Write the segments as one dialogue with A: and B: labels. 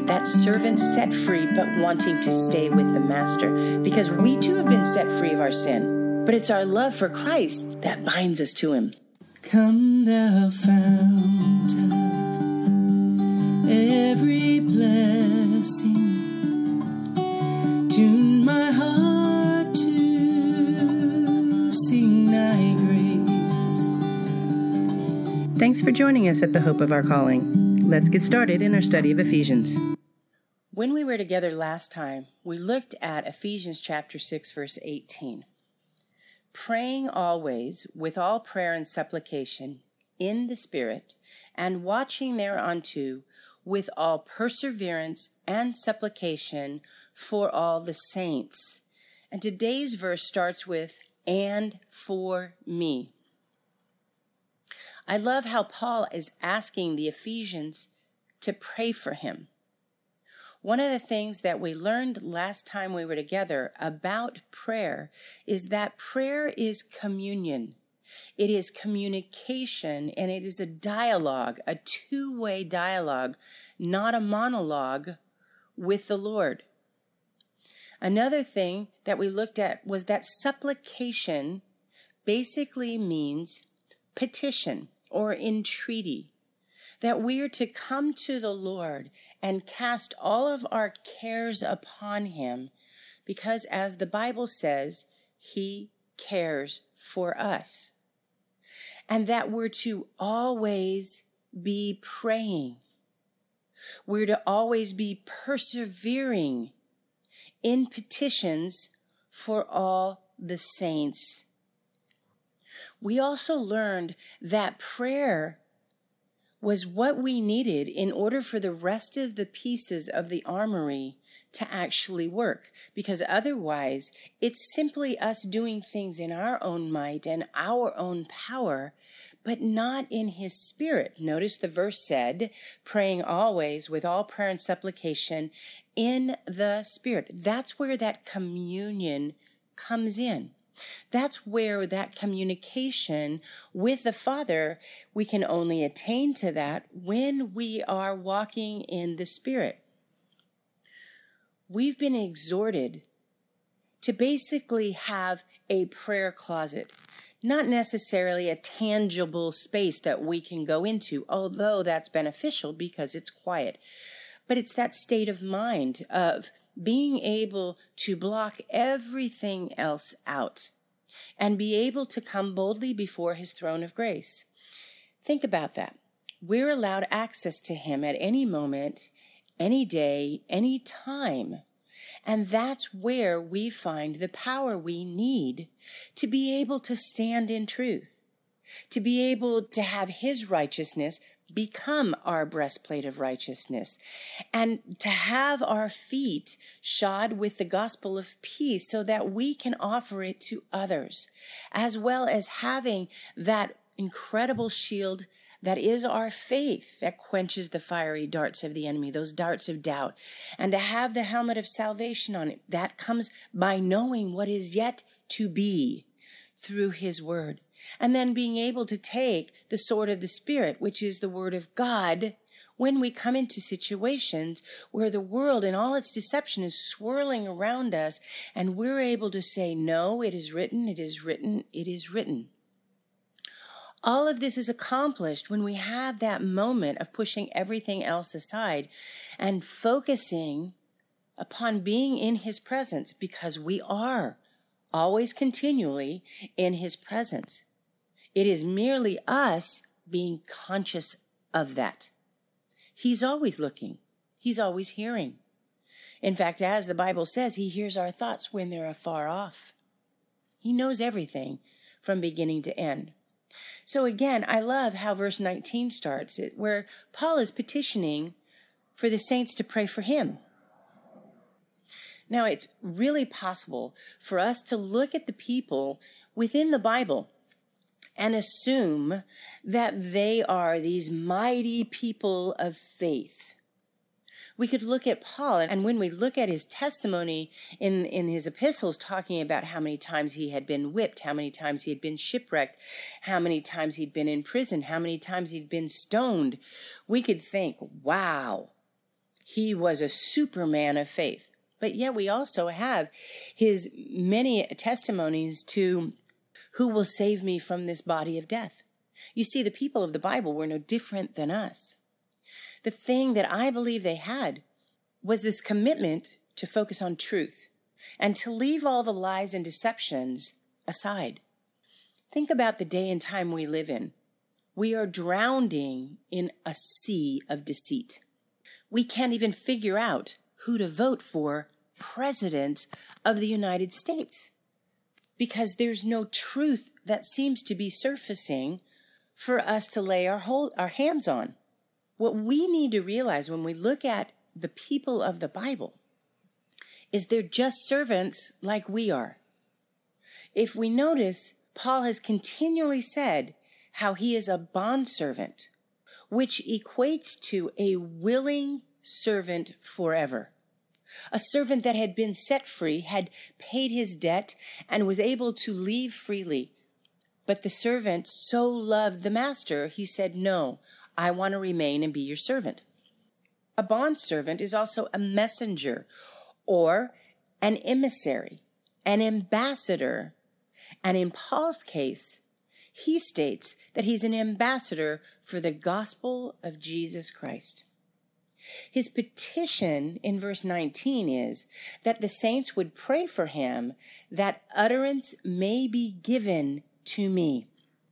A: that servant set free but wanting to stay with the master, because we too have been set free of our sin. But it's our love for Christ that binds us to him.
B: Come thou fount of every blessing, tune my heart to sing thy grace.
A: Thanks for joining us at the Hope of Our Calling. Let's get started in our study of Ephesians. When we were together last time, we looked at Ephesians chapter 6, verse 18. Praying always with all prayer and supplication in the Spirit, and watching thereunto with all perseverance and supplication for all the saints. And today's verse starts with, and for me. I love how Paul is asking the Ephesians to pray for him. One of the things that we learned last time we were together about prayer is that prayer is communion. It is communication, and it is a dialogue, a two-way dialogue, not a monologue with the Lord. Another thing that we looked at was that supplication basically means petition or entreaty. That we're to come to the Lord and cast all of our cares upon him, because as the Bible says, he cares for us. And that we're to always be praying. We're to always be persevering in petitions for all the saints. We also learned that prayer was what we needed in order for the rest of the pieces of the armory to actually work. Because otherwise, it's simply us doing things in our own might and our own power, but not in his Spirit. Notice the verse said, praying always with all prayer and supplication in the Spirit. That's where that communion comes in. That's where that communication with the Father, we can only attain to that when we are walking in the Spirit. We've been exhorted to basically have a prayer closet, not necessarily a tangible space that we can go into, although that's beneficial because it's quiet. But it's that state of mind of being able to block everything else out and be able to come boldly before his throne of grace. Think about that. We're allowed access to him at any moment, any day, any time. And that's where we find the power we need to be able to stand in truth, to be able to have his righteousness become our breastplate of righteousness, and to have our feet shod with the gospel of peace so that we can offer it to others, as well as having that incredible shield that is our faith that quenches the fiery darts of the enemy, those darts of doubt, and to have the helmet of salvation on it. That comes by knowing what is yet to be through his word. And then being able to take the sword of the Spirit, which is the word of God, when we come into situations where the world and all its deception is swirling around us, and we're able to say, no, it is written, it is written, it is written. All of this is accomplished when we have that moment of pushing everything else aside and focusing upon being in his presence, because we are always continually in his presence. It is merely us being conscious of that. He's always looking. He's always hearing. In fact, as the Bible says, he hears our thoughts when they're afar off. He knows everything from beginning to end. So again, I love how verse 19 starts, where Paul is petitioning for the saints to pray for him. Now, it's really possible for us to look at the people within the Bible and assume that they are these mighty people of faith. We could look at Paul, and when we look at his testimony in his epistles, talking about how many times he had been whipped, how many times he had been shipwrecked, how many times he'd been in prison, how many times he'd been stoned, we could think, wow, He was a superman of faith. But yet we also have his many testimonies to who will save me from this body of death. You see, the people of the Bible were no different than us. The thing that I believe they had was this commitment to focus on truth and to leave all the lies and deceptions aside. Think about the day and time we live in. We are drowning in a sea of deceit. We can't even figure out who to vote for president of the United States because there's no truth that seems to be surfacing for us to lay our hands on. What we need to realize when we look at the people of the Bible is they're just servants like we are. If we notice, Paul has continually said how he is a bondservant, which equates to a willing servant forever. A servant that had been set free, had paid his debt, and was able to leave freely. But the servant so loved the master, he said, "No, I want to remain and be your servant." A bondservant is also a messenger or an emissary, an ambassador. And in Paul's case, he states that he's an ambassador for the gospel of Jesus Christ. His petition in verse 19 is that the saints would pray for him that utterance may be given to me,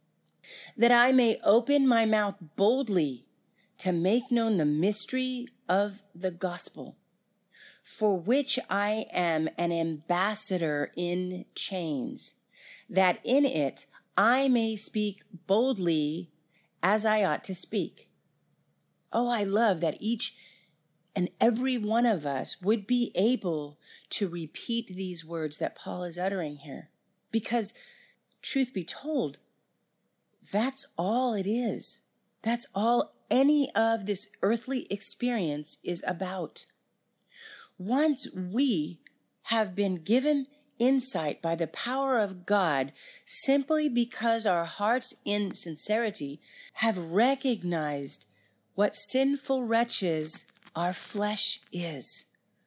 A: that I may open my mouth boldly to make known the mystery of the gospel, for which I am an ambassador in chains, that in it I may speak boldly as I ought to speak. Oh, I love that each and every one of us would be able to repeat these words that Paul is uttering here. Because, truth be told, that's all it is. That's all any of this earthly experience is about. Once we have been given insight by the power of God, simply because our hearts in sincerity have recognized what sinful wretches our flesh is,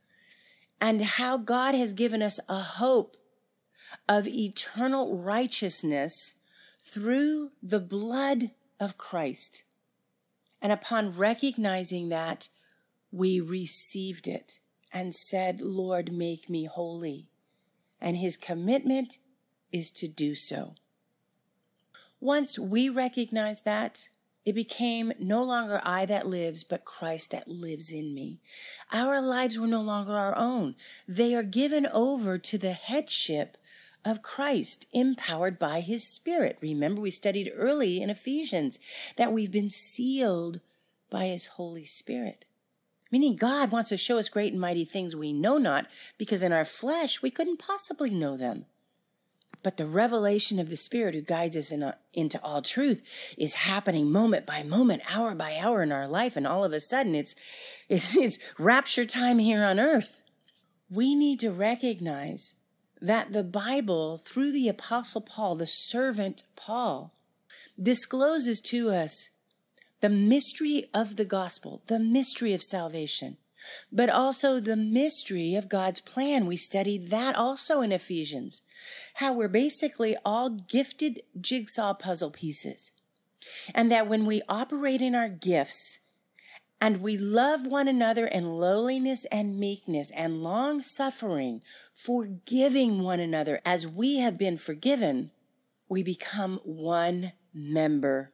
A: and how God has given us a hope of eternal righteousness through the blood of Christ. And upon recognizing that, we received it and said, "Lord, make me holy." And his commitment is to do so. Once we recognize that, it became no longer I that lives, but Christ that lives in me. Our lives were no longer our own. They are given over to the headship of Christ, empowered by his Spirit. Remember, we studied early in Ephesians that we've been sealed by his Holy Spirit. Meaning God wants to show us great and mighty things we know not, because in our flesh we couldn't possibly know them. But the revelation of the Spirit who guides us into all truth is happening moment by moment, hour by hour in our life. And all of a sudden it's rapture time here on earth. We need to recognize that the Bible, through the Apostle Paul, the servant Paul, discloses to us the mystery of the gospel, the mystery of salvation, but also the mystery of God's plan. We studied that also in Ephesians, how we're basically all gifted jigsaw puzzle pieces, and that when we operate in our gifts and we love one another in lowliness and meekness and long suffering, forgiving one another as we have been forgiven, we become one member,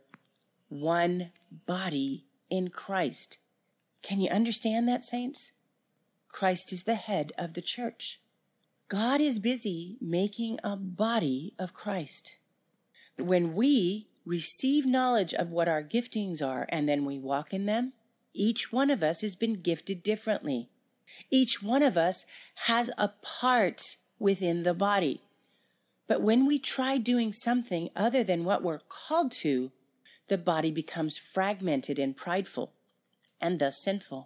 A: one body in Christ. Can you understand that, saints? Christ is the head of the church. God is busy making a body of Christ. When we receive knowledge of what our giftings are and then we walk in them, each one of us has been gifted differently. Each one of us has a part within the body. But when we try doing something other than what we're called to, the body becomes fragmented and prideful, and thus sinful.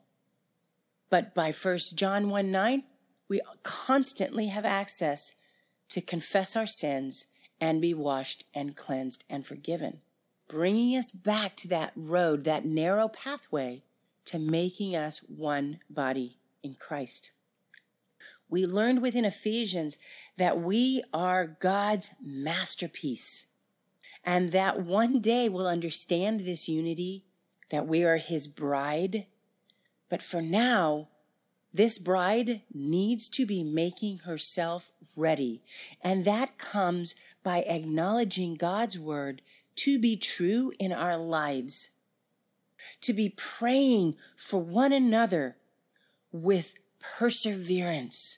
A: But by 1 John 1:9, we constantly have access to confess our sins and be washed and cleansed and forgiven, bringing us back to that road, that narrow pathway to making us one body in Christ. We learned within Ephesians that we are God's masterpiece, and that one day we'll understand this unity, that we are his bride. But for now, this bride needs to be making herself ready. And that comes by acknowledging God's word to be true in our lives, to be praying for one another with perseverance,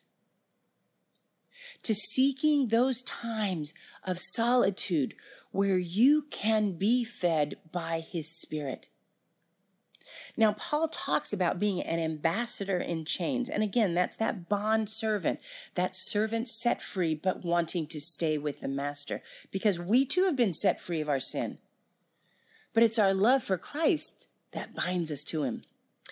A: to seeking those times of solitude where you can be fed by his Spirit. Now, Paul talks about being an ambassador in chains. And again, that's that bond servant, that servant set free, but wanting to stay with the master, because we too have been set free of our sin. But it's our love for Christ that binds us to him.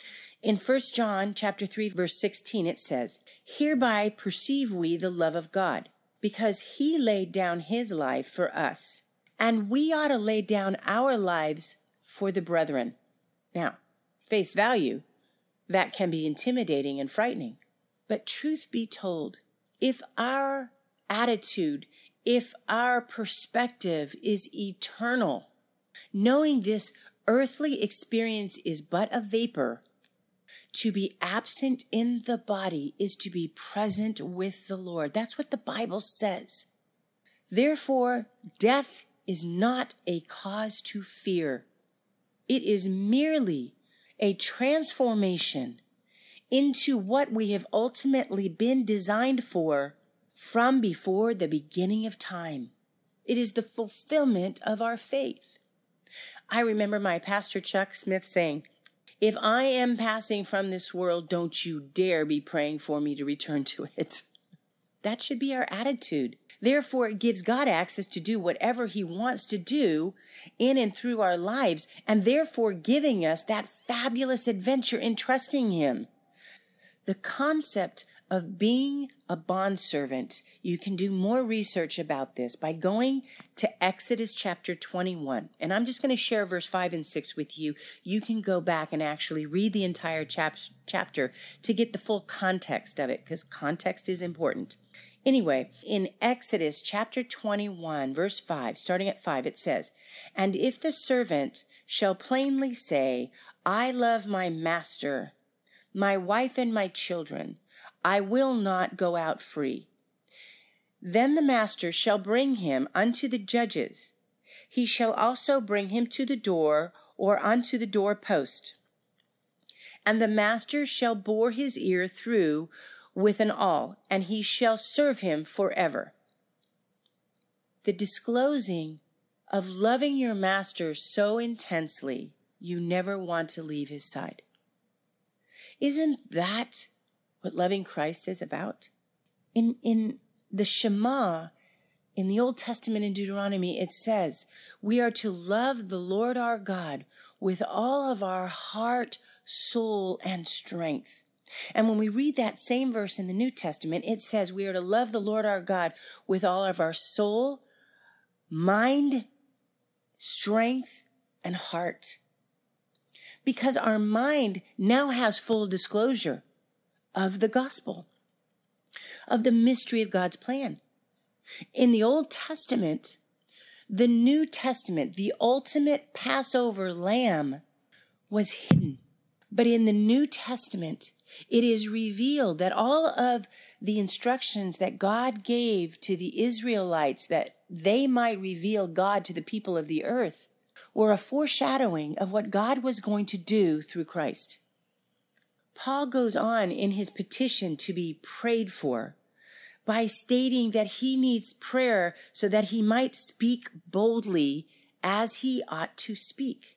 A: In 1 John chapter 3, verse 16, it says, "Hereby perceive we the love of God, because he laid down his life for us, and we ought to lay down our lives for the brethren." Now, face value, that can be intimidating and frightening. But truth be told, if our attitude, if our perspective is eternal, knowing this earthly experience is but a vapor, to be absent in the body is to be present with the Lord. That's what the Bible says. Therefore, death is not a cause to fear. It is merely a transformation into what we have ultimately been designed for from before the beginning of time. It is the fulfillment of our faith. I remember my pastor Chuck Smith saying, "If I am passing from this world, don't you dare be praying for me to return to it." That should be our attitude. Therefore, it gives God access to do whatever he wants to do in and through our lives, and therefore giving us that fabulous adventure in trusting him. The concept of being a bondservant, you can do more research about this by going to Exodus chapter 21. And I'm just going to share verse 5 and 6 with you. You can go back and actually read the entire chapter to get the full context of it, because context is important. Anyway, in Exodus chapter 21, verse 5, starting at 5, it says, "And if the servant shall plainly say, 'I love my master, my wife and my children, I will not go out free,' then the master shall bring him unto the judges. He shall also bring him to the door or unto the doorpost. And the master shall bore his ear through with an awl, and he shall serve him forever." The disclosing of loving your master so intensely, you never want to leave his side. Isn't that what loving Christ is about? In the Shema, in the Old Testament in Deuteronomy, it says, we are to love the Lord our God with all of our heart, soul, and strength. And when we read that same verse in the New Testament, it says we are to love the Lord our God with all of our soul, mind, strength, and heart. Because our mind now has full disclosure of the gospel, of the mystery of God's plan. In the Old Testament, the New Testament, the ultimate Passover lamb, was hidden. But in the New Testament, it is revealed that all of the instructions that God gave to the Israelites that they might reveal God to the people of the earth were a foreshadowing of what God was going to do through Christ. Paul goes on in his petition to be prayed for by stating that he needs prayer so that he might speak boldly as he ought to speak.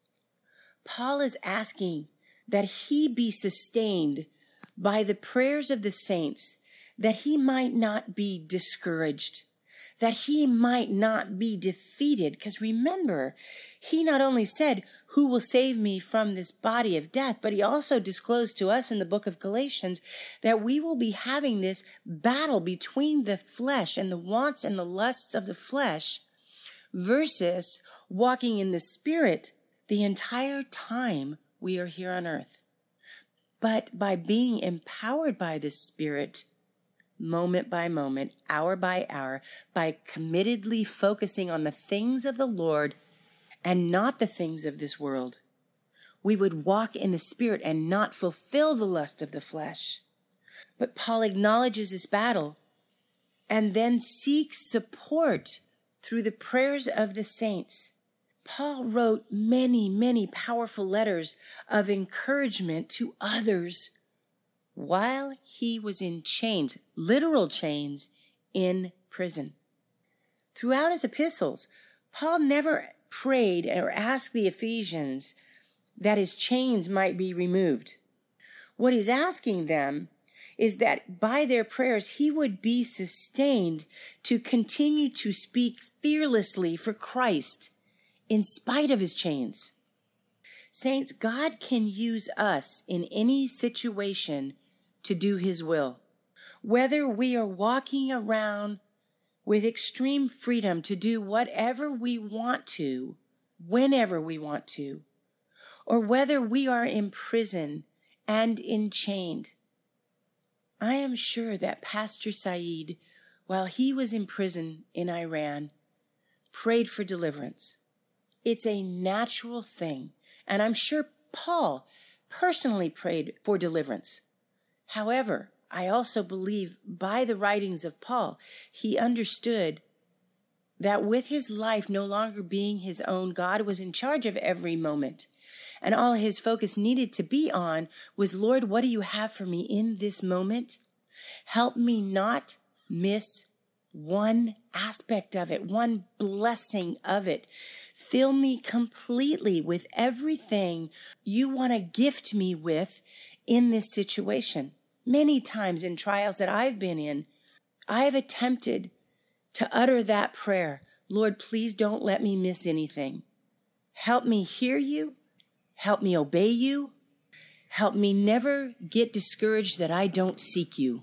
A: Paul is asking that he be sustained by the prayers of the saints, that he might not be discouraged, that he might not be defeated. Because remember, he not only said, "Who will save me from this body of death?" but he also disclosed to us in the book of Galatians that we will be having this battle between the flesh and the wants and the lusts of the flesh versus walking in the Spirit the entire time we are here on earth. But by being empowered by the Spirit, moment by moment, hour by hour, by committedly focusing on the things of the Lord and not the things of this world, we would walk in the Spirit and not fulfill the lust of the flesh. But Paul acknowledges this battle and then seeks support through the prayers of the saints. Paul wrote many, many powerful letters of encouragement to others while he was in chains, literal chains, in prison. Throughout his epistles, Paul never prayed or asked the Ephesians that his chains might be removed. What he's asking them is that by their prayers he would be sustained to continue to speak fearlessly for Christ in spite of his chains. Saints, God can use us in any situation to do his will. Whether we are walking around with extreme freedom to do whatever we want to, whenever we want to, or whether we are in prison and enchained. I am sure that Pastor Saeed, while he was in prison in Iran, prayed for deliverance. It's a natural thing, and I'm sure Paul personally prayed for deliverance. However, I also believe by the writings of Paul, he understood that with his life no longer being his own, God was in charge of every moment. And all his focus needed to be on was, Lord, what do you have for me in this moment? Help me not miss one aspect of it, one blessing of it. Fill me completely with everything you want to gift me with in this situation. Many times in trials that I've been in, I have attempted to utter that prayer. Lord, please don't let me miss anything. Help me hear you. Help me obey you. Help me never get discouraged that I don't seek you.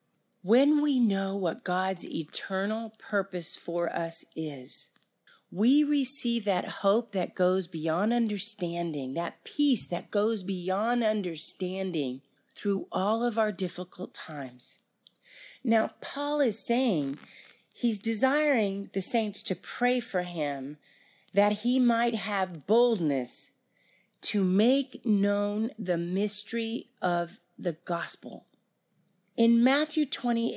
A: When we know what God's eternal purpose for us is, we receive that hope that goes beyond understanding, that peace that goes beyond understanding through all of our difficult times. Now, Paul is saying he's desiring the saints to pray for him that he might have boldness to make known the mystery of the gospel. In Matthew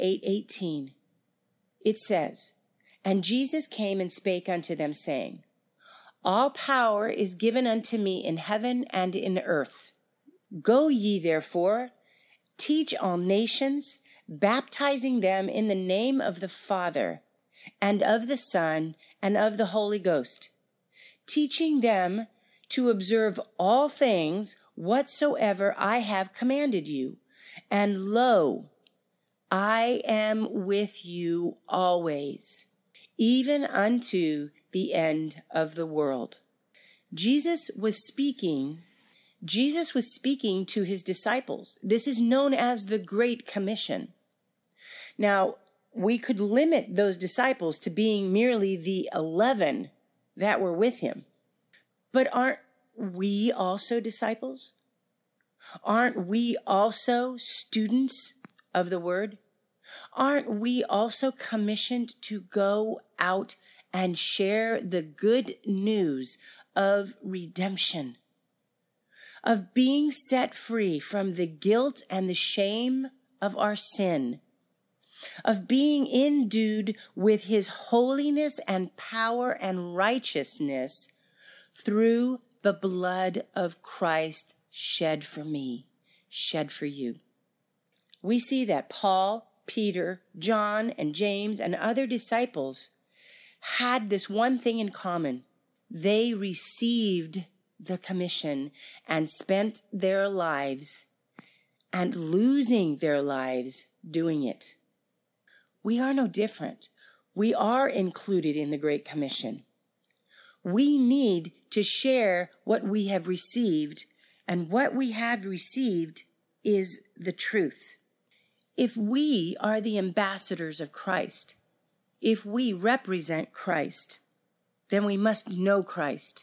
A: 28:18, it says, "And Jesus came and spake unto them, saying, All power is given unto me in heaven and in earth. Go ye therefore, teach all nations, baptizing them in the name of the Father, and of the Son, and of the Holy Ghost, teaching them to observe all things whatsoever I have commanded you. And lo, I am with you always, even unto the end of the world." Jesus was speaking to his disciples. This is known as the Great Commission. Now, we could limit those disciples to being merely the 11 that were with him. But aren't we also disciples? Aren't we also students of the word? Aren't we also commissioned to go out and share the good news of redemption, of being set free from the guilt and the shame of our sin, of being endued with his holiness and power and righteousness through the blood of Christ shed for me, shed for you? We see that Paul, Peter, John, and James, and other disciples had this one thing in common. They received the commission and spent their lives and losing their lives doing it. We are no different. We are included in the Great Commission. We need to share what we have received, and what we have received is the truth. If we are the ambassadors of Christ, if we represent Christ, then we must know Christ.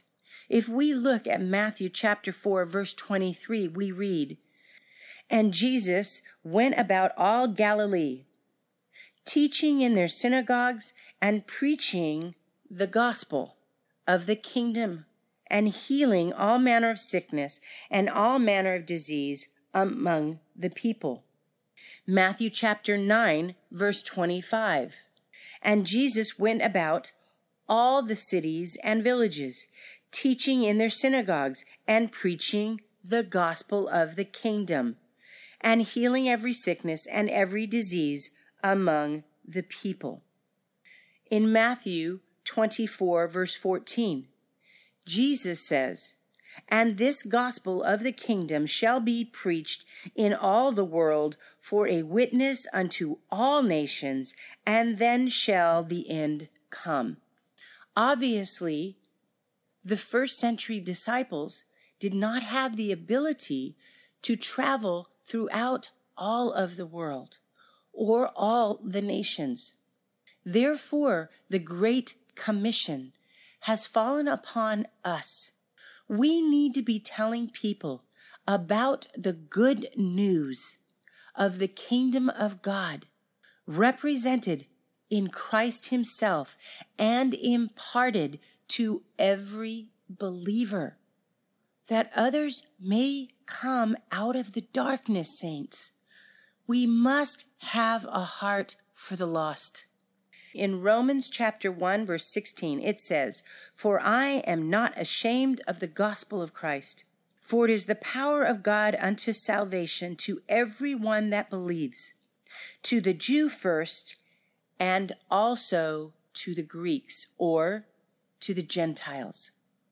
A: If we look at Matthew chapter 4, verse 23, we read, "And Jesus went about all Galilee, teaching in their synagogues and preaching the gospel of the kingdom and healing all manner of sickness and all manner of disease among the people." Matthew chapter 9, verse 25. "And Jesus went about all the cities and villages, teaching in their synagogues and preaching the gospel of the kingdom and healing every sickness and every disease among the people." In Matthew 24, verse 14, Jesus says, "And this gospel of the kingdom shall be preached in all the world for a witness unto all nations, and then shall the end come." Obviously, the first century disciples did not have the ability to travel throughout all of the world or all the nations. Therefore, the Great Commission has fallen upon us. We need to be telling people about the good news of the kingdom of God, represented in Christ himself and imparted to every believer, that others may come out of the darkness, saints. We must have a heart for the lost. In Romans chapter 1, verse 16, it says, "For I am not ashamed of the gospel of Christ, for it is the power of God unto salvation to every one that believes, to the Jew first, and also to the Greeks," or to the Gentiles.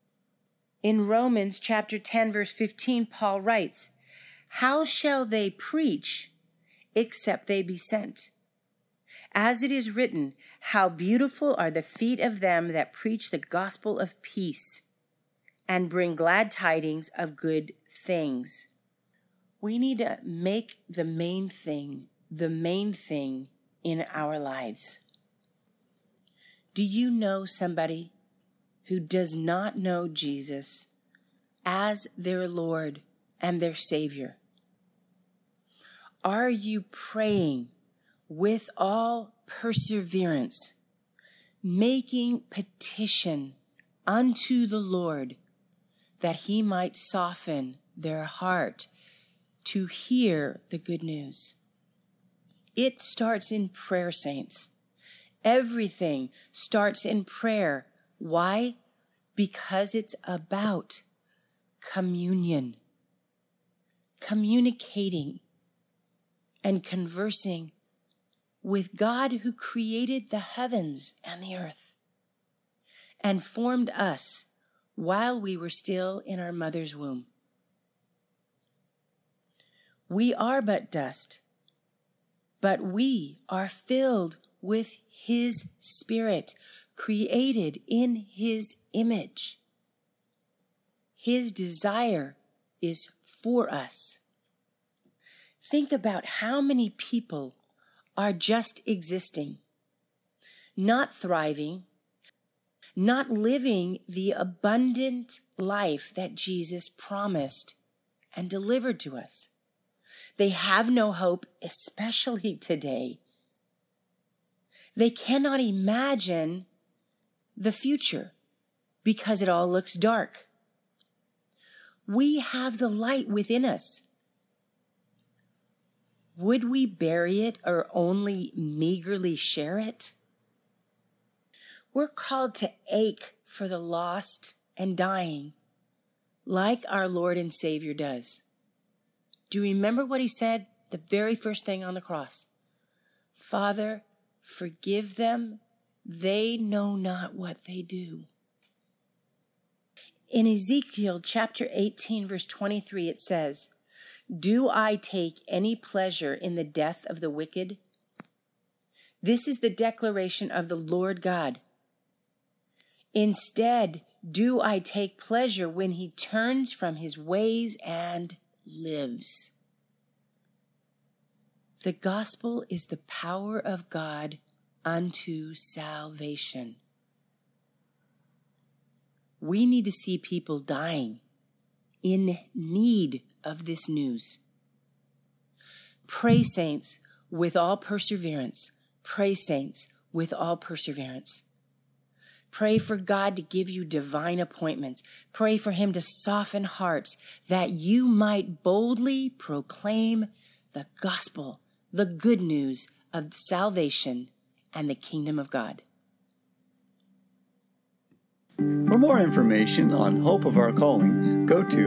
A: In Romans chapter 10, verse 15, Paul writes, "How shall they preach except they be sent? As it is written, how beautiful are the feet of them that preach the gospel of peace and bring glad tidings of good things." We need to make the main thing in our lives. Do you know somebody who does not know Jesus as their Lord and their Savior? Are you praying with all perseverance, making petition unto the Lord that he might soften their heart to hear the good news? It starts in prayer, saints. Everything starts in prayer. Why? Because it's about communion, communicating and conversing with God, who created the heavens and the earth and formed us while we were still in our mother's womb. We are but dust, but we are filled with his Spirit, created in his image. His desire is for us. Think about how many people are just existing, not thriving, not living the abundant life that Jesus promised and delivered to us. They have no hope, especially today. They cannot imagine the future because it all looks dark. We have the light within us. Would we bury it or only meagerly share it? We're called to ache for the lost and dying, like our Lord and Savior does. Do you remember what he said the very first thing on the cross? "Father, forgive them. They know not what they do." In Ezekiel chapter 18, verse 23, it says, "Do I take any pleasure in the death of the wicked? This is the declaration of the Lord God. Instead, do I take pleasure when he turns from his ways and lives." The gospel is the power of God unto salvation. We need to see people dying in need of this news. Pray, saints, with all perseverance. Pray, saints, with all perseverance. Pray for God to give you divine appointments. Pray for Him to soften hearts that you might boldly proclaim the gospel, the good news of salvation and the kingdom of God.
C: For more information on Hope of Our Calling, go to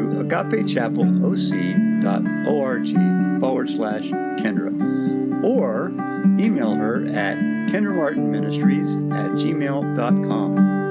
C: agapechapelOC.org/Kendra or email her at kendramartinministries@gmail.com.